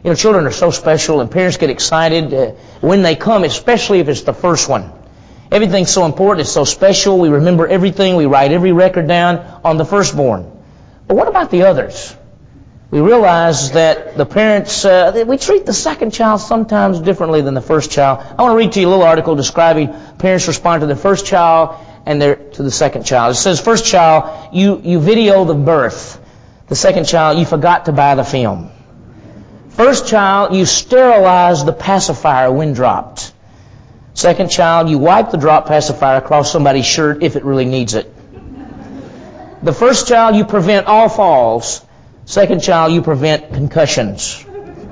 You know, children are so special, and parents get excited when they come, especially if it's the first one. Everything's so important. It's so special. We remember everything. We write every record down on the firstborn. But what about the others? We realize that the parents, we treat the second child sometimes differently than the first child. I want to read to you a little article describing parents respond to the first child and to the second child. It says, first child, you video the birth. The second child, you forgot to buy the film. First child, you sterilize the pacifier when dropped. Second child, you wipe the drop pacifier across somebody's shirt if it really needs it. The first child, you prevent all falls. Second child, you prevent concussions.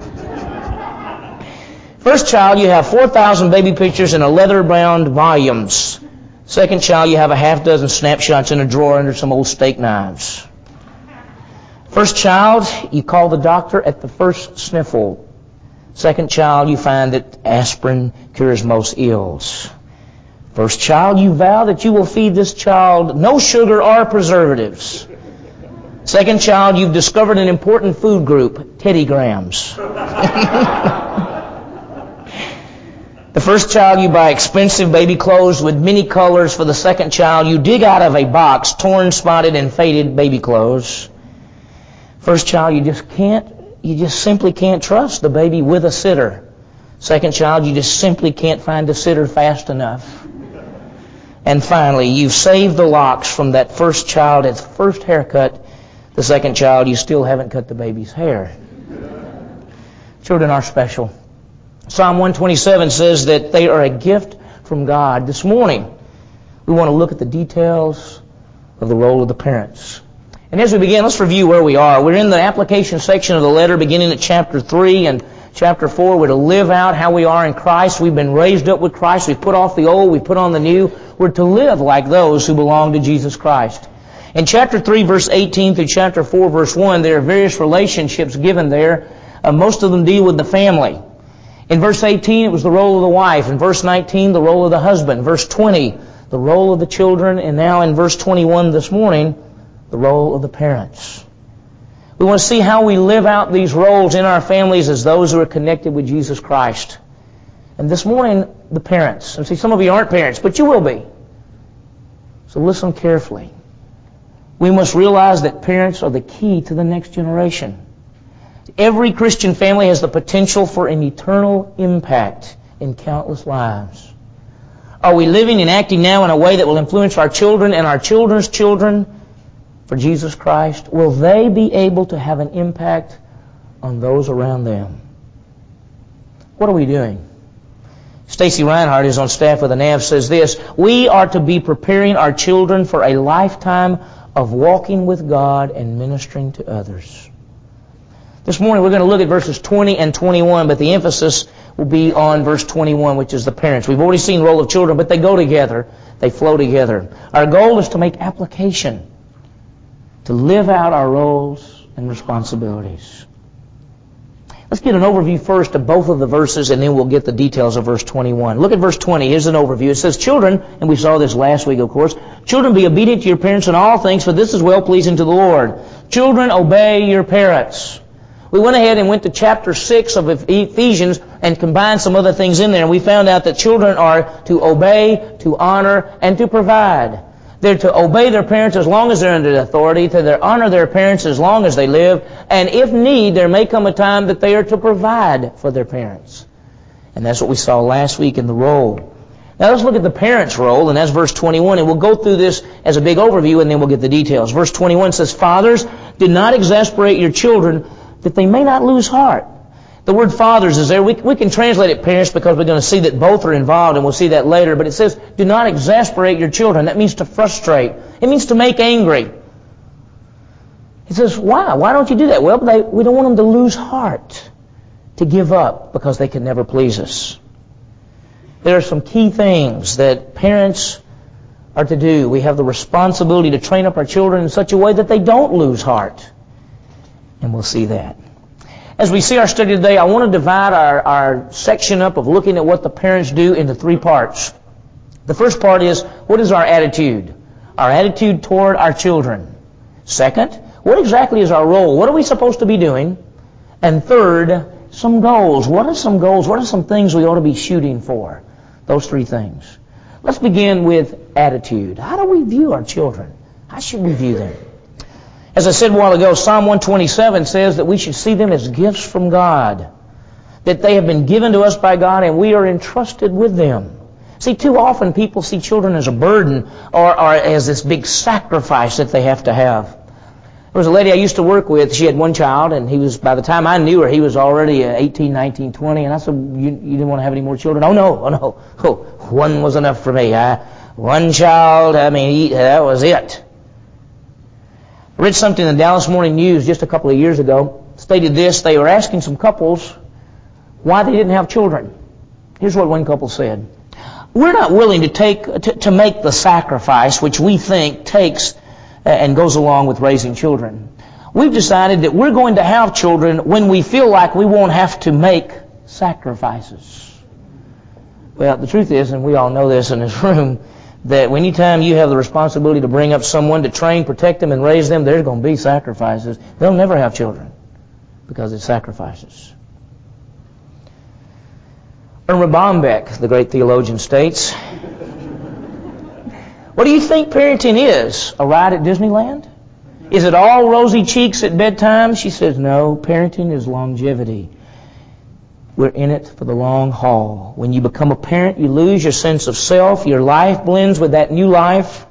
First child, you have 4,000 baby pictures in a leather-bound volumes. Second child, you have a half dozen snapshots in a drawer under some old steak knives. First child, you call the doctor at the first sniffle. Second child, you find that aspirin cures most ills. First child, you vow that you will feed this child no sugar or preservatives. Second child, you've discovered an important food group, Teddy Grahams. The first child, you buy expensive baby clothes with many colors. For the second child, you dig out of a box torn, spotted, and faded baby clothes. First child, you just simply can't trust the baby with a sitter. Second child, you just simply can't find a sitter fast enough. And finally, you've saved the locks from that first child at first haircut. The second child, you still haven't cut the baby's hair. Children are special. Psalm 127 says that they are a gift from God. This morning, we want to look at the details of the role of the parents. And as we begin, let's review where we are. We're in the application section of the letter, beginning at chapter 3 and chapter 4. We're to live out how we are in Christ. We've been raised up with Christ. We've put off the old. We've put on the new. We're to live like those who belong to Jesus Christ. In chapter 3, verse 18 through chapter 4, verse 1, there are various relationships given there. Most of them deal with the family. In verse 18, it was the role of the wife. In verse 19, the role of the husband. Verse 20, the role of the children. And now in verse 21 this morning, the role of the parents. We want to see how we live out these roles in our families as those who are connected with Jesus Christ. And this morning, the parents. And see, some of you aren't parents, but you will be. So listen carefully. We must realize that parents are the key to the next generation. Every Christian family has the potential for an eternal impact in countless lives. Are we living and acting now in a way that will influence our children and our children's children for Jesus Christ? Will they be able to have an impact on those around them? What are we doing? Stacy Reinhardt, who's on staff with the NAV, says this: we are to be preparing our children for a lifetime of walking with God and ministering to others. This morning we're going to look at verses 20 and 21, but the emphasis will be on verse 21, which is the parents. We've already seen the role of children, but they go together. They flow together. Our goal is to make application, to live out our roles and responsibilities. Let's get an overview first of both of the verses, and then we'll get the details of verse 21. Look at verse 20. Here's an overview. It says, children, and we saw this last week, of course, children, be obedient to your parents in all things, for this is well-pleasing to the Lord. Children, obey your parents. We went ahead and went to chapter 6 of Ephesians and combined some other things in there, and we found out that children are to obey, to honor, and to provide. They're to obey their parents as long as they're under authority, to honor their parents as long as they live, and if need, there may come a time that they are to provide for their parents. And that's what we saw last week in the role. Now let's look at the parents' role, and that's verse 21, and we'll go through this as a big overview, and then we'll get the details. Verse 21 says, fathers, do not exasperate your children, that they may not lose heart. The word fathers is there. We can translate it parents because we're going to see that both are involved, and we'll see that later. But it says, do not exasperate your children. That means to frustrate. It means to make angry. It says, why? Why don't you do that? Well, we don't want them to lose heart, to give up because they can never please us. There are some key things that parents are to do. We have the responsibility to train up our children in such a way that they don't lose heart. And we'll see that. As we see our study today, I want to divide our section up of looking at what the parents do into three parts. The first part is, what is our attitude? Our attitude toward our children. Second, what exactly is our role? What are we supposed to be doing? And third, some goals. What are some goals? What are some things we ought to be shooting for? Those three things. Let's begin with attitude. How do we view our children? How should we view them? As I said a while ago, Psalm 127 says that we should see them as gifts from God, that they have been given to us by God and we are entrusted with them. See, too often people see children as a burden or as this big sacrifice that they have to have. There was a lady I used to work with. She had one child, and by the time I knew her, he was already 18, 19, 20. And I said, you didn't want to have any more children? Oh, no. Oh, one was enough for me. One child, that was it. I read something in the Dallas Morning News just a couple of years ago. Stated this: they were asking some couples why they didn't have children. Here's what one couple said: we're not willing to make the sacrifice which we think takes and goes along with raising children. We've decided that we're going to have children when we feel like we won't have to make sacrifices. Well, the truth is, and we all know this in this room, that anytime you have the responsibility to bring up someone, to train, protect them, and raise them, there's going to be sacrifices. They'll never have children because it's sacrifices. Erma Bombeck, the great theologian, states, what do you think parenting is? A ride at Disneyland? Is it all rosy cheeks at bedtime? She says, no, parenting is longevity. We're in it for the long haul. When you become a parent, you lose your sense of self. Your life blends with that new life,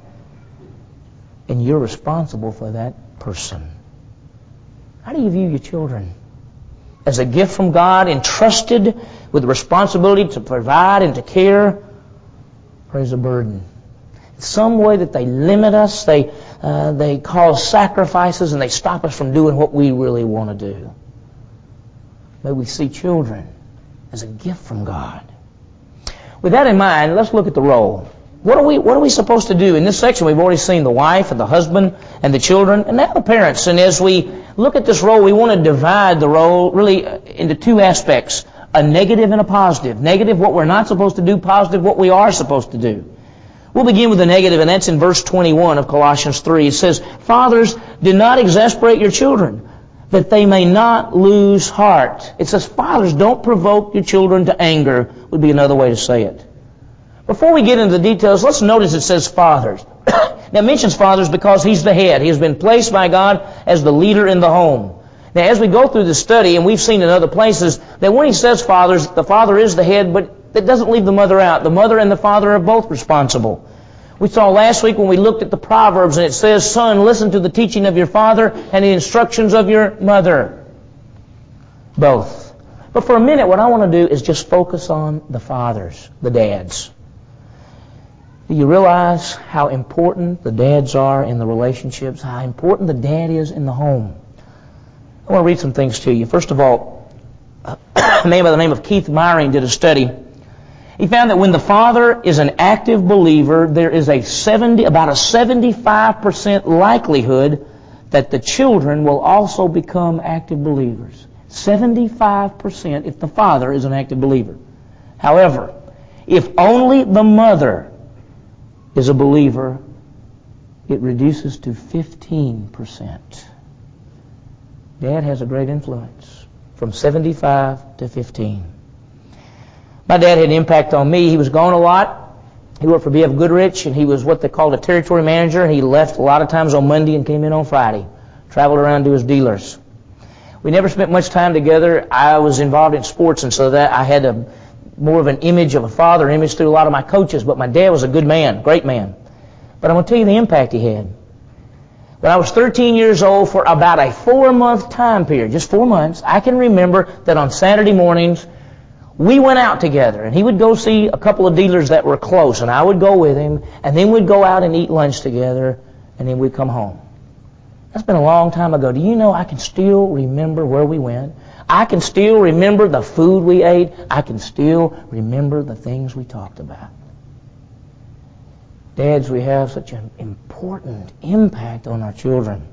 and you're responsible for that person. How do you view your children? As a gift from God, entrusted with the responsibility to provide and to care, or as a burden? In some way that they limit us, they cause sacrifices, and they stop us from doing what we really want to do. May we see children as a gift from God. With that in mind, let's look at the role. What are we supposed to do? In this section, we've already seen the wife and the husband and the children, and now the parents. And as we look at this role, we want to divide the role really into two aspects: a negative and a positive. Negative, what we're not supposed to do; positive, what we are supposed to do. We'll begin with the negative, and that's in verse 21 of Colossians 3. It says, "Fathers, do not exasperate your children, that they may not lose heart." It says, fathers, don't provoke your children to anger, would be another way to say it. Before we get into the details, let's notice it says fathers. Now, it mentions fathers because he's the head. He has been placed by God as the leader in the home. Now, as we go through the study, and we've seen in other places, that when he says fathers, the father is the head, but that doesn't leave the mother out. The mother and the father are both responsible. We saw last week when we looked at the Proverbs, and it says, son, listen to the teaching of your father and the instructions of your mother. Both. But for a minute, what I want to do is just focus on the fathers, the dads. Do you realize how important the dads are in the relationships, how important the dad is in the home? I want to read some things to you. First of all, a man by the name of Keith Myring did a study. He found that when the father is an active believer, there is about a 75% likelihood that the children will also become active believers. 75% if the father is an active believer. However, if only the mother is a believer, it reduces to 15%. Dad has a great influence, from 75 to 15. My dad had an impact on me. He was gone a lot. He worked for B.F. Goodrich, and he was what they called a territory manager. He left a lot of times on Monday and came in on Friday. Traveled around to his dealers. We never spent much time together. I was involved in sports, and so that I had more of an image of a father image through a lot of my coaches. But my dad was a good man, great man. But I'm going to tell you the impact he had. When I was 13 years old, for about a 4-month time period, just 4 months, I can remember that on Saturday mornings, we went out together, and he would go see a couple of dealers that were close, and I would go with him, and then we'd go out and eat lunch together, and then we'd come home. That's been a long time ago. Do you know I can still remember where we went? I can still remember the food we ate. I can still remember the things we talked about. Dads, we have such an important impact on our children.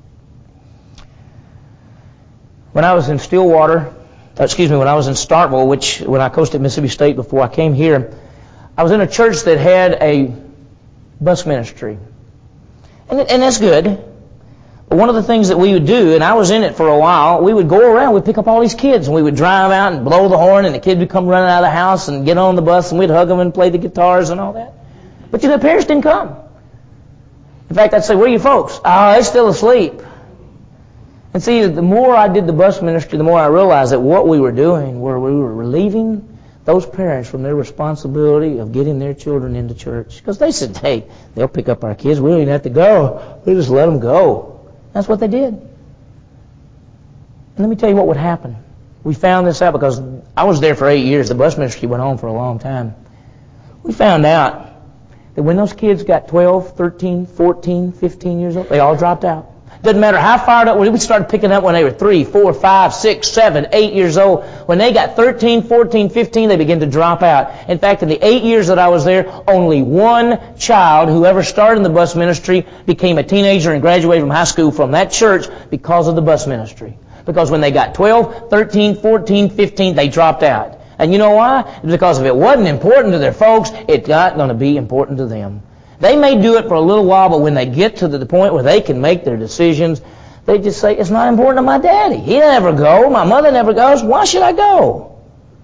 When I was in when I was in Starkville, when I coached at Mississippi State before I came here, I was in a church that had a bus ministry. And that's good. But one of the things that we would do, and I was in it for a while, we would go around, we'd pick up all these kids, and we would drive out and blow the horn, and the kids would come running out of the house and get on the bus, and we'd hug them and play the guitars and all that. But the parents didn't come. In fact, I'd say, where are you folks? Oh, they're still asleep. And see, the more I did the bus ministry, the more I realized that what we were doing, we were relieving those parents from their responsibility of getting their children into church. Because they said, hey, they'll pick up our kids. We don't even have to go. We just let them go. That's what they did. And let me tell you what would happen. We found this out because I was there for 8 years. The bus ministry went on for a long time. We found out that when those kids got 12, 13, 14, 15 years old, they all dropped out. Doesn't matter how fired up. We started picking up when they were 3, 4, 5, 6, 7, 8 years old. When they got 13, 14, 15, they began to drop out. In fact, in the 8 years that I was there, only one child who ever started in the bus ministry became a teenager and graduated from high school from that church because of the bus ministry. Because when they got 12, 13, 14, 15, they dropped out. And you know why? Because if it wasn't important to their folks, it's not going to be important to them. They may do it for a little while, but when they get to the point where they can make their decisions, they just say, it's not important to my daddy. He never goes. My mother never goes. Why should I go?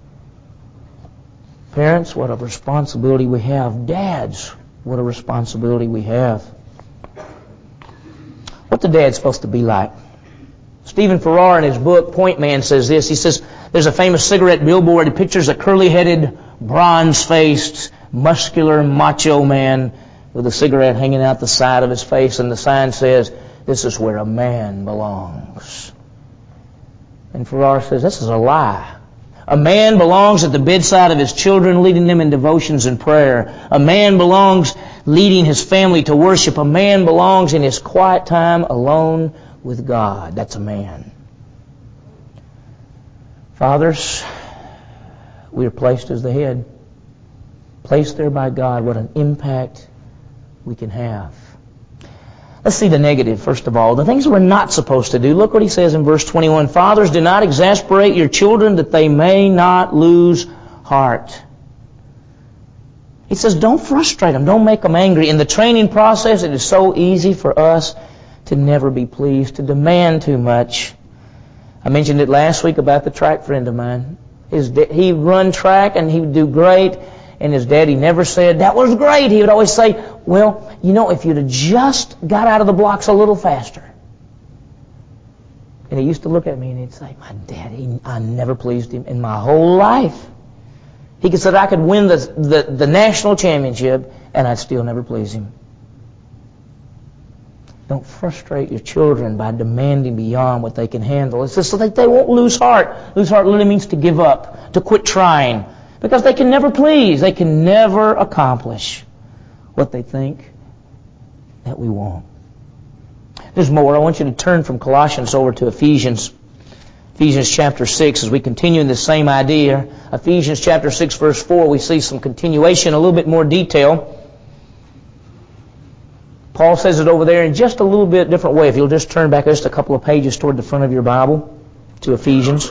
Parents, what a responsibility we have. Dads, what a responsibility we have. What's a dad supposed to be like? Stephen Farrar in his book, Point Man, says this. He says, there's a famous cigarette billboard. It pictures a curly-headed, bronze-faced, muscular, macho man with a cigarette hanging out the side of his face, and the sign says, this is where a man belongs. And Farrar says, this is a lie. A man belongs at the bedside of his children, leading them in devotions and prayer. A man belongs leading his family to worship. A man belongs in his quiet time alone with God. That's a man. Fathers, we are placed as the head. Placed there by God. What an impact we can have. Let's see the negative, first of all. The things we're not supposed to do. Look what he says in verse 21. Fathers, do not exasperate your children that they may not lose heart. He says, don't frustrate them. Don't make them angry. In the training process, it is so easy for us to never be pleased, to demand too much. I mentioned it last week about the track friend of mine. He'd run track and he would do great. And his daddy never said, that was great. He would always say, well, you know, if you'd have just got out of the blocks a little faster. And he used to look at me and he'd say, my daddy, I never pleased him in my whole life. He could say I could win the national championship and I'd still never please him. Don't frustrate your children by demanding beyond what they can handle. It's just so that they won't lose heart. Lose heart literally means to give up, to quit trying. Because they can never please. They can never accomplish what they think that we want. There's more. I want you to turn from Colossians over to Ephesians. Ephesians chapter 6, as we continue in the same idea. Ephesians chapter 6, verse 4, we see some continuation, a little bit more detail. Paul says it over there in just a little bit different way. If you'll just turn back just a couple of pages toward the front of your Bible to Ephesians.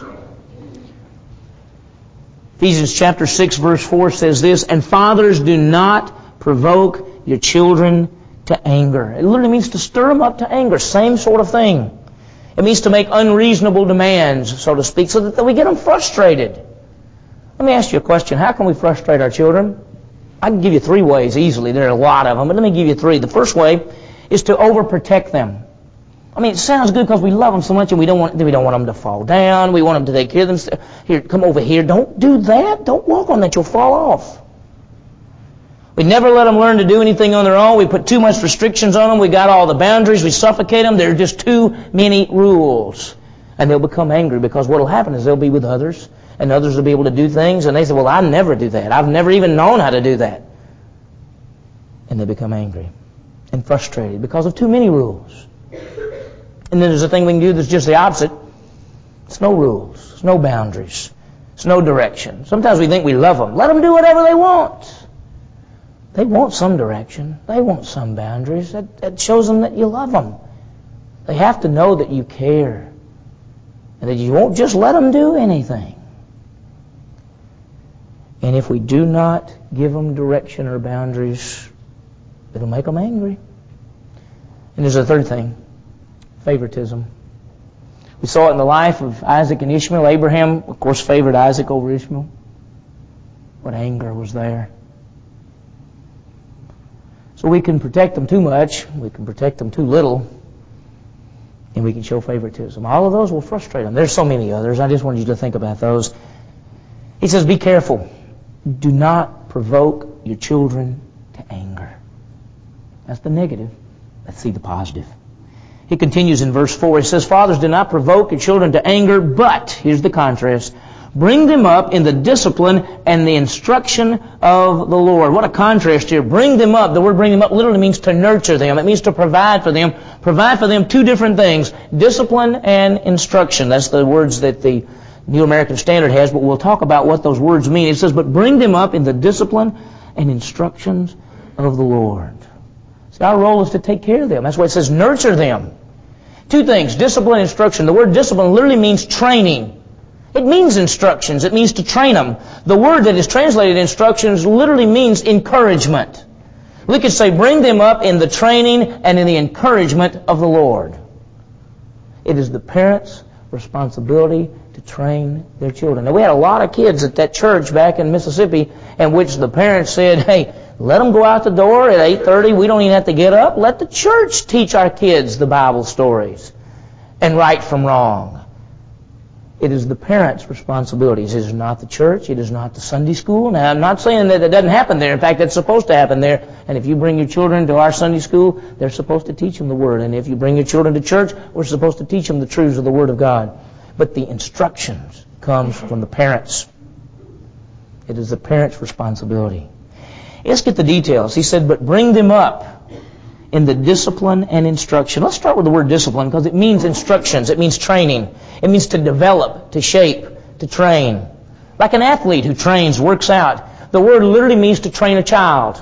Ephesians chapter 6 verse 4 says this, and fathers, do not provoke your children to anger. It literally means to stir them up to anger. Same sort of thing. It means to make unreasonable demands, so to speak, so that we get them frustrated. Let me ask you a question. How can we frustrate our children? I can give you 3 ways easily. There are a lot of them, but let me give you 3. The first way is to overprotect them. I mean, it sounds good because we love them so much and we don't want them to fall down. We want them to take care of themselves. Here, come over here. Don't do that. Don't walk on that. You'll fall off. We never let them learn to do anything on their own. We put too much restrictions on them. We got all the boundaries. We suffocate them. There are just too many rules. And they'll become angry because what will happen is they'll be with others and others will be able to do things and they say, well, I never do that. I've never even known how to do that. And they become angry and frustrated because of too many rules. And then there's a thing we can do that's just the opposite. It's no rules. It's no boundaries. It's no direction. Sometimes we think we love them. Let them do whatever they want. They want some direction. They want some boundaries. That shows them that you love them. They have to know that you care. And that you won't just let them do anything. And if we do not give them direction or boundaries, it'll make them angry. And there's a third thing. Favoritism. We saw it in the life of Isaac and Ishmael. Abraham, of course, favored Isaac over Ishmael. What anger was there. So we can protect them too much, we can protect them too little, and we can show favoritism. All of those will frustrate them. There's so many others. I just wanted you to think about those. He says, be careful. Do not provoke your children to anger. That's the negative. Let's see the positive. He continues in verse 4. He says, fathers, do not provoke your children to anger, but, here's the contrast, bring them up in the discipline and the instruction of the Lord. What a contrast here. Bring them up. The word bring them up literally means to nurture them. It means to provide for them. Provide for them two different things, discipline and instruction. That's the words that the New American Standard has, but we'll talk about what those words mean. It says, but bring them up in the discipline and instructions of the Lord. See, our role is to take care of them. That's why it says nurture them. Two things, discipline and instruction. The word discipline literally means training. It means instructions. It means to train them. The word that is translated instructions literally means encouragement. We could say bring them up in the training and in the encouragement of the Lord. It is the parents' responsibility to train their children. Now, we had a lot of kids at that church back in Mississippi in which the parents said, hey, let them go out the door at 8:30. We don't even have to get up. Let the church teach our kids the Bible stories and right from wrong. It is the parents' responsibilities. It is not the church. It is not the Sunday school. Now, I'm not saying that it doesn't happen there. In fact, it's supposed to happen there. And if you bring your children to our Sunday school, they're supposed to teach them the Word. And if you bring your children to church, we're supposed to teach them the truths of the Word of God. But the instructions comes from the parents. It is the parents' responsibility. Let's get the details. He said, but bring them up in the discipline and instruction. Let's start with the word discipline because it means instructions. It means training. It means to develop, to shape, to train. Like an athlete who trains, works out. The word literally means to train a child.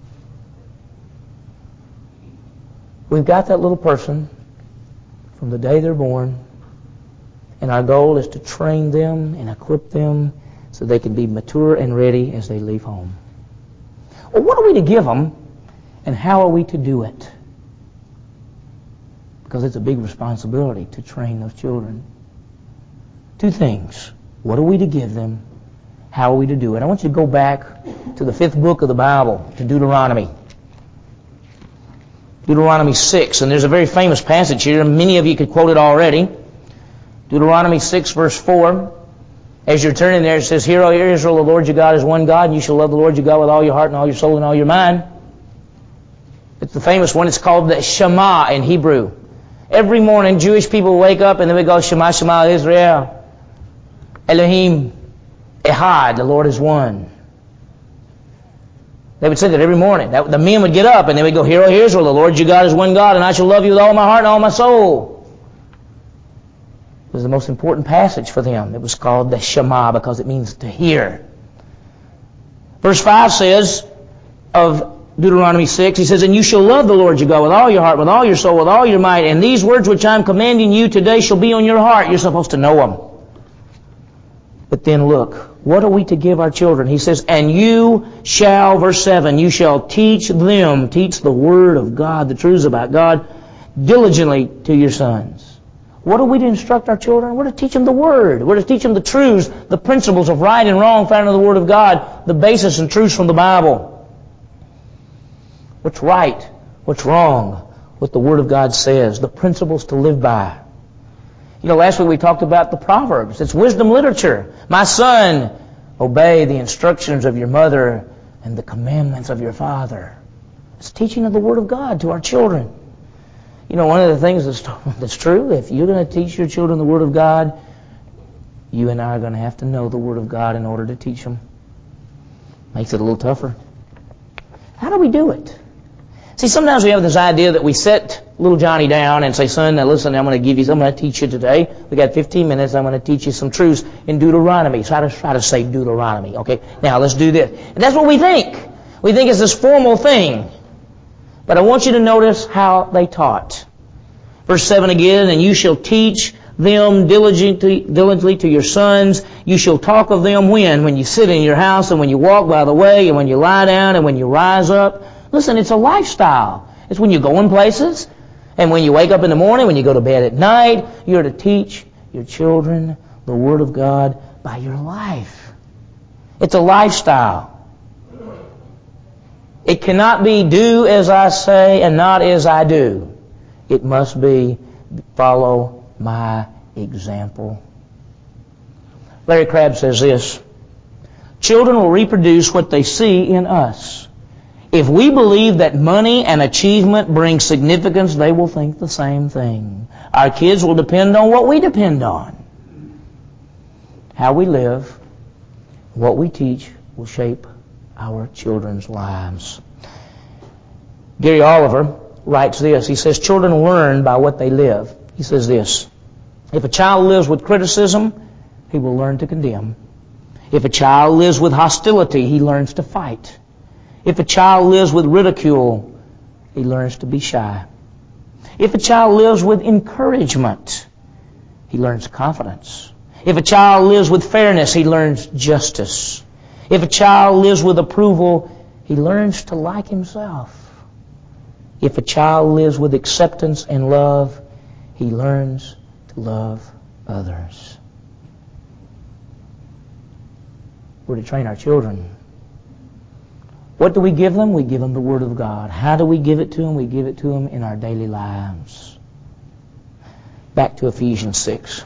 We've got that little person from the day they're born, and our goal is to train them and equip them so they can be mature and ready as they leave home. Well, what are we to give them, and how are we to do it? Because it's a big responsibility to train those children. Two things. What are we to give them? How are we to do it? I want you to go back to the 5th book of the Bible, to Deuteronomy. Deuteronomy 6, and there's a very famous passage here. Many of you could quote it already. Deuteronomy 6, verse 4. As you're turning there, it says, Hear, O Israel, the Lord your God is one God, and you shall love the Lord your God with all your heart and all your soul and all your mind. It's the famous one. It's called the Shema in Hebrew. Every morning, Jewish people wake up and they would go, Shema, Shema, Israel. Elohim Ehad, the Lord is one. They would say that every morning. The men would get up and they would go, Hear, O Israel, the Lord your God is one God, and I shall love you with all my heart and all my soul. It was the most important passage for them. It was called the Shema because it means to hear. Verse 5 says of Deuteronomy 6, he says, And you shall love the Lord your God with all your heart, with all your soul, with all your might, and these words which I am commanding you today shall be on your heart. You're supposed to know them. But then look, what are we to give our children? He says, And you shall, verse 7, you shall teach them, teach the Word of God, the truths about God, diligently to your sons. What are we to instruct our children? We're to teach them the Word. We're to teach them the truths, the principles of right and wrong found in the Word of God, the basis and truths from the Bible. What's right, what's wrong, what the Word of God says, the principles to live by. You know, last week we talked about the Proverbs. It's wisdom literature. My son, obey the instructions of your mother and the commandments of your father. It's teaching of the Word of God to our children. You know, one of the things that's true, if you're going to teach your children the Word of God, you and I are going to have to know the Word of God in order to teach them. Makes it a little tougher. How do we do it? See, sometimes we have this idea that we set little Johnny down and say, son, now listen, I'm going to teach you today. We got 15 minutes. I'm going to teach you some truths in Deuteronomy. So try to say Deuteronomy. Okay, now let's do this. And that's what we think. We think it's this formal thing. But I want you to notice how they taught. Verse 7 again, And you shall teach them diligently to your sons. You shall talk of them when? When you sit in your house and when you walk by the way and when you lie down and when you rise up. Listen, it's a lifestyle. It's when you go in places And when you wake up in the morning, when you go to bed at night, you're to teach your children the Word of God by your life. It's a lifestyle. It cannot be do as I say and not as I do. It must be follow my example. Larry Crabb says this, children will reproduce what they see in us. If we believe that money and achievement bring significance, they will think the same thing. Our kids will depend on what we depend on. How we live, what we teach will shape our children's lives. Gary Oliver writes this. He says, children learn by what they live. He says this, if a child lives with criticism, he will learn to condemn. If a child lives with hostility, he learns to fight. If a child lives with ridicule, he learns to be shy. If a child lives with encouragement, he learns confidence. If a child lives with fairness, he learns justice. If a child lives with approval, he learns to like himself. If a child lives with acceptance and love, he learns to love others. We're to train our children. What do we give them? We give them the Word of God. How do we give it to them? We give it to them in our daily lives. Back to Ephesians 6.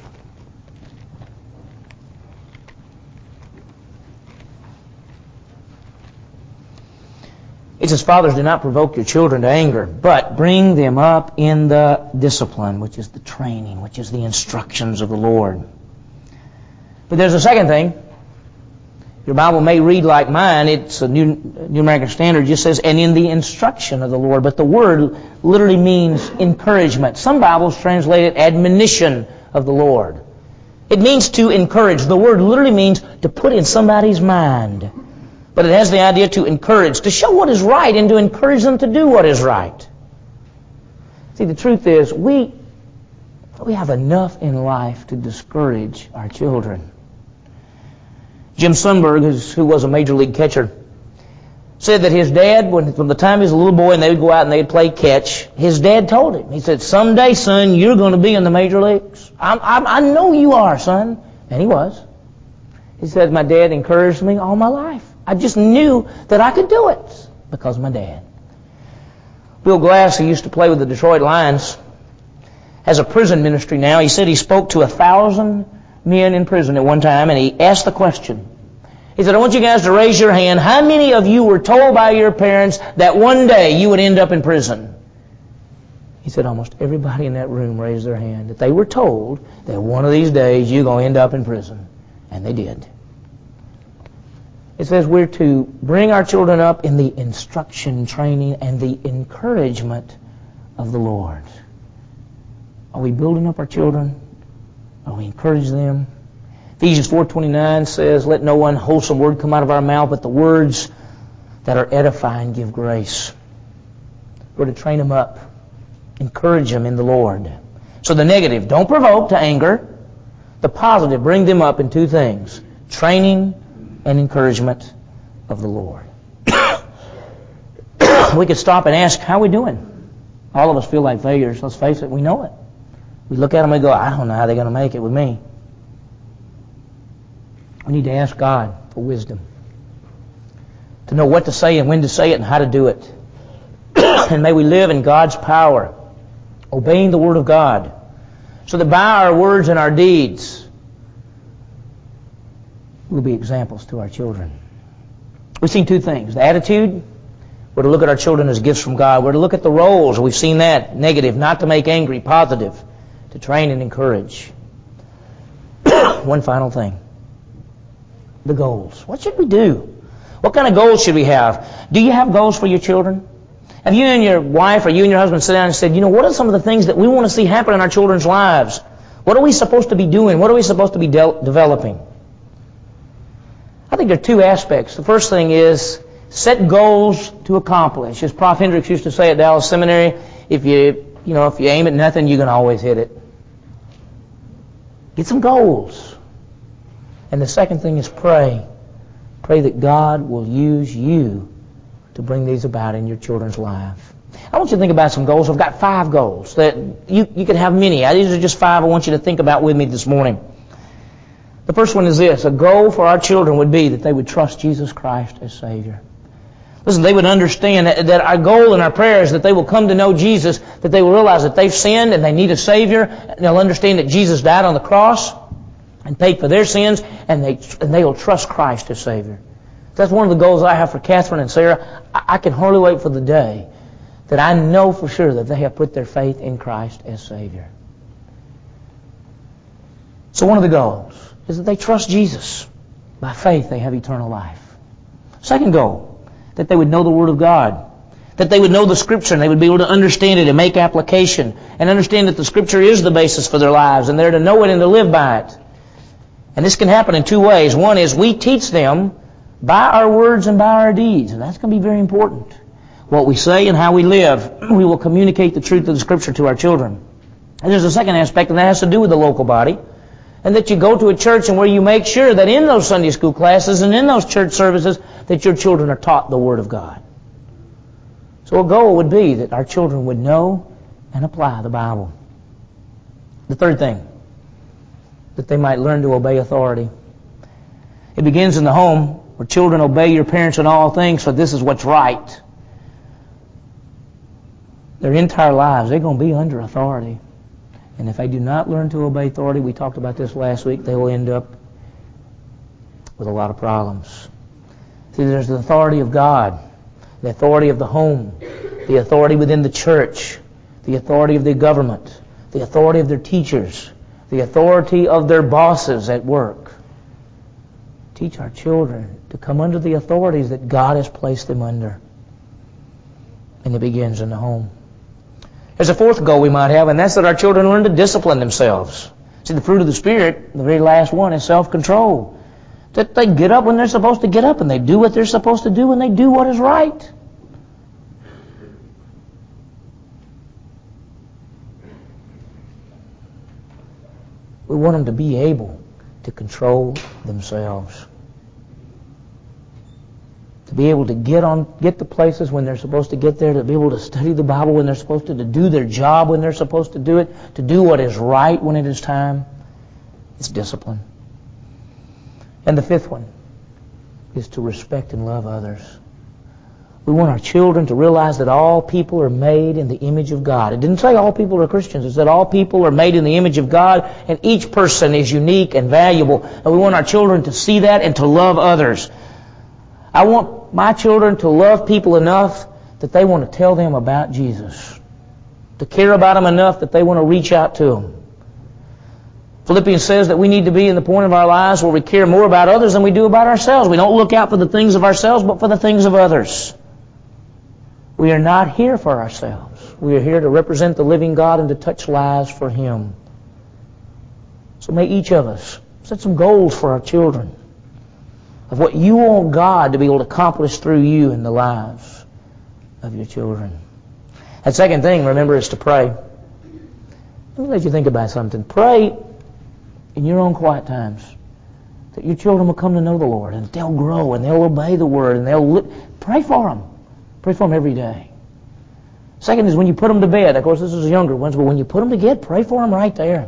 It says, fathers, do not provoke your children to anger, but bring them up in the discipline, which is the training, which is the instructions of the Lord. But there's a second thing. Your Bible may read like mine. It's a New American Standard. It just says, and in the instruction of the Lord. But the word literally means encouragement. Some Bibles translate it admonition of the Lord. It means to encourage. The word literally means to put in somebody's mind. But it has the idea to encourage, to show what is right and to encourage them to do what is right. See, the truth is, we have enough in life to discourage our children. Jim Sundberg, who was a major league catcher, said that his dad, from the time he was a little boy and they would go out and they'd play catch, his dad told him, he said, someday, son, you're going to be in the major leagues. I know you are, son. And he was. He said, my dad encouraged me all my life. I just knew that I could do it because of my dad. Bill Glass, who used to play with the Detroit Lions, has a prison ministry now. He said he spoke to 1,000 men in prison at one time, and he asked the question. He said, I want you guys to raise your hand. How many of you were told by your parents that one day you would end up in prison? He said almost everybody in that room raised their hand, that they were told that one of these days you're going to end up in prison. And they did. It says we're to bring our children up in the instruction, training, and the encouragement of the Lord. Are we building up our children? Are we encouraging them? Ephesians 4:29 says, let no unwholesome word come out of our mouth, but the words that are edifying give grace. We're to train them up, encourage them in the Lord. So the negative, don't provoke to anger. The positive, bring them up in two things, training and encouragement of the Lord. We could stop and ask, how are we doing? All of us feel like failures. Let's face it, we know it. We look at them and go, I don't know how they're going to make it with me. We need to ask God for wisdom, to know what to say and when to say it and how to do it. And may we live in God's power, obeying the Word of God, so that by our words and our deeds, we'll be examples to our children. We've seen two things. The attitude, we're to look at our children as gifts from God. We're to look at the roles. We've seen that. Negative, not to make angry. Positive, to train and encourage. One final thing. The goals. What should we do? What kind of goals should we have? Do you have goals for your children? Have you and your wife or you and your husband sat down and said, what are some of the things that we want to see happen in our children's lives? What are we supposed to be doing? What are we supposed to be developing? I think there are two aspects. The first thing is set goals to accomplish. As Prof. Hendricks used to say at Dallas Seminary, if you aim at nothing, you can always hit it. Get some goals. And the second thing is pray. Pray that God will use you to bring these about in your children's life. I want you to think about some goals. I've got 5 goals that you could have many. These are just 5 I want you to think about with me this morning. The first one is this. A goal for our children would be that they would trust Jesus Christ as Savior. Listen, they would understand that our goal in our prayer is that they will come to know Jesus, that they will realize that they've sinned and they need a Savior, and they'll understand that Jesus died on the cross and paid for their sins, and they will trust Christ as Savior. That's one of the goals I have for Catherine and Sarah. I can hardly wait for the day that I know for sure that they have put their faith in Christ as Savior. So one of the goals is that they trust Jesus. By faith, they have eternal life. Second goal, that they would know the Word of God. That they would know the Scripture and they would be able to understand it and make application and understand that the Scripture is the basis for their lives and they're to know it and to live by it. And this can happen in 2 ways. One is we teach them by our words and by our deeds. And that's going to be very important. What we say and how we live, we will communicate the truth of the Scripture to our children. And there's a second aspect, and that has to do with the local body. And that you go to a church and where you make sure that in those Sunday school classes and in those church services that your children are taught the Word of God. So a goal would be that our children would know and apply the Bible. The third thing, that they might learn to obey authority. It begins in the home where children obey your parents in all things, for this is what's right. Their entire lives, they're going to be under authority. And if they do not learn to obey authority, we talked about this last week, they will end up with a lot of problems. See, there's the authority of God, the authority of the home, the authority within the church, the authority of the government, the authority of their teachers, the authority of their bosses at work. Teach our children to come under the authorities that God has placed them under. And it begins in the home. There's a fourth goal we might have, and that's that our children learn to discipline themselves. See, the fruit of the Spirit, the very last one, is self-control. That they get up when they're supposed to get up, and they do what they're supposed to do, and they do what is right. We want them to be able to control themselves. To be able to get to places when they're supposed to get there, to be able to study the Bible when they're supposed to do their job when they're supposed to do it, to do what is right when it is time. It's discipline. And the fifth one is to respect and love others. We want our children to realize that all people are made in the image of God. It didn't say all people are Christians. It said all people are made in the image of God, and each person is unique and valuable. And we want our children to see that and to love others. I want my children to love people enough that they want to tell them about Jesus. To care about them enough that they want to reach out to them. Philippians says that we need to be in the point of our lives where we care more about others than we do about ourselves. We don't look out for the things of ourselves, but for the things of others. We are not here for ourselves. We are here to represent the living God and to touch lives for Him. So may each of us set some goals for our children of what you want God to be able to accomplish through you in the lives of your children. That second thing, remember, is to pray. Let me let you think about something. Pray in your own quiet times that your children will come to know the Lord and they'll grow and they'll obey the Word and they'll pray for them. Pray for them every day. Second is when you put them to bed. Of course, this is the younger ones, but when you put them to bed, pray for them right there.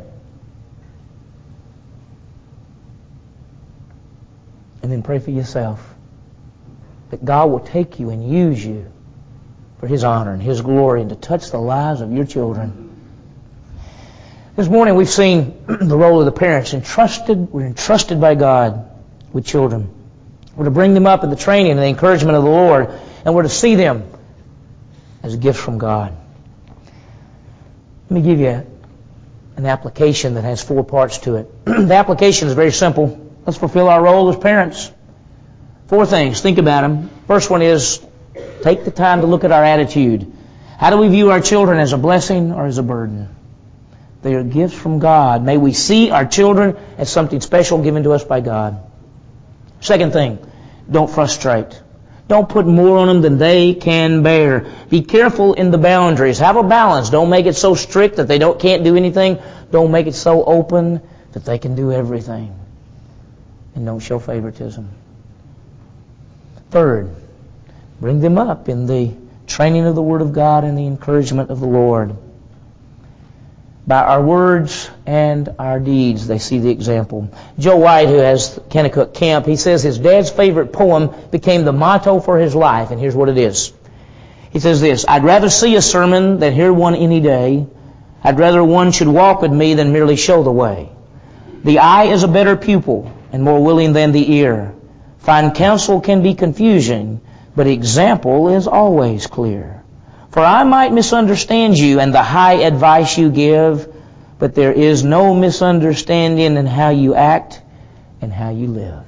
And then pray for yourself that God will take you and use you for His honor and His glory and to touch the lives of your children. This morning we've seen the role of the parents. We're entrusted by God with children. We're to bring them up in the training and the encouragement of the Lord, and we're to see them as gifts from God. Let me give you an application that has 4 parts to it. The application is very simple. Let's fulfill our role as parents. 4 things. Think about them. First one is take the time to look at our attitude. How do we view our children, as a blessing or as a burden? They are gifts from God. May we see our children as something special given to us by God. Second thing, don't frustrate. Don't put more on them than they can bear. Be careful in the boundaries. Have a balance. Don't make it so strict that they can't do anything. Don't make it so open that they can do everything. And don't show favoritism. Third, bring them up in the training of the Word of God and the encouragement of the Lord. By our words and our deeds, they see the example. Joe White, who has Kennecook Camp, he says his dad's favorite poem became the motto for his life, and here's what it is. He says this: I'd rather see a sermon than hear one any day. I'd rather one should walk with me than merely show the way. The eye is a better pupil and more willing than the ear. Fine counsel can be confusion, but example is always clear. For I might misunderstand you and the high advice you give, but there is no misunderstanding in how you act and how you live.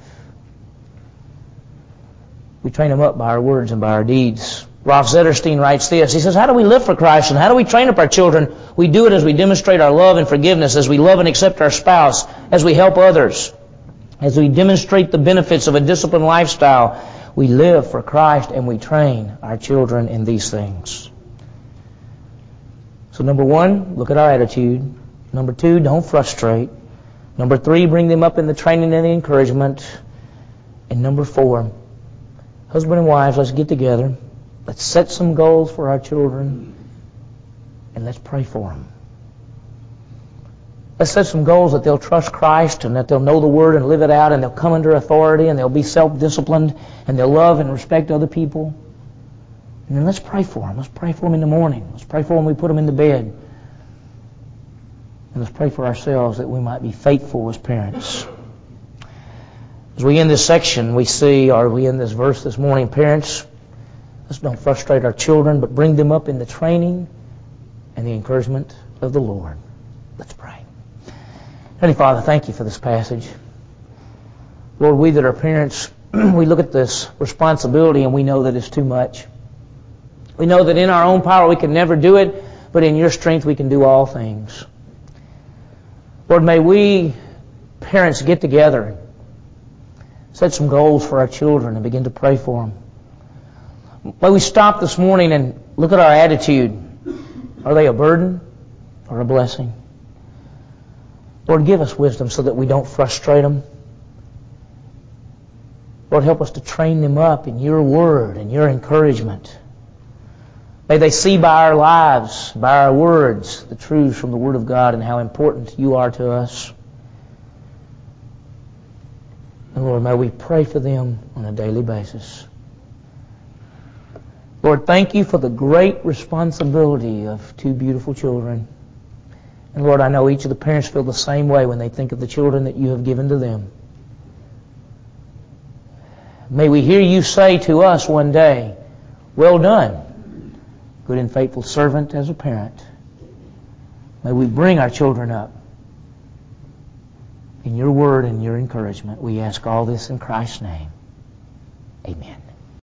We train them up by our words and by our deeds. Ralph Zetterstein writes this. He says, how do we live for Christ and how do we train up our children? We do it as we demonstrate our love and forgiveness, as we love and accept our spouse, as we help others, as we demonstrate the benefits of a disciplined lifestyle. We live for Christ and we train our children in these things. So number 1, look at our attitude. Number 2, don't frustrate. Number 3, bring them up in the training and the encouragement. And number 4, husband and wives, let's get together. Let's set some goals for our children, and let's pray for them. Let's set some goals that they'll trust Christ and that they'll know the Word and live it out, and they'll come under authority and they'll be self-disciplined and they'll love and respect other people. And then let's pray for them. Let's pray for them in the morning. Let's pray for them when we put them into bed. And let's pray for ourselves that we might be faithful as parents. As we end this section, we see, or we end this verse this morning, parents, let's don't frustrate our children, but bring them up in the training and the encouragement of the Lord. Let's pray. Heavenly Father, thank you for this passage. Lord, we that are parents, we look at this responsibility and we know that it's too much. We know that in our own power we can never do it, but in your strength we can do all things. Lord, may we parents get together, set some goals for our children and begin to pray for them. May we stop this morning and look at our attitude. Are they a burden or a blessing? Lord, give us wisdom so that we don't frustrate them. Lord, help us to train them up in your word and your encouragement. May they see by our lives, by our words, the truths from the Word of God and how important you are to us. And Lord, may we pray for them on a daily basis. Lord, thank you for the great responsibility of 2 beautiful children. And Lord, I know each of the parents feel the same way when they think of the children that you have given to them. May we hear you say to us one day, well done, good and faithful servant as a parent. May we bring our children up in your word and your encouragement. We ask all this in Christ's name. Amen.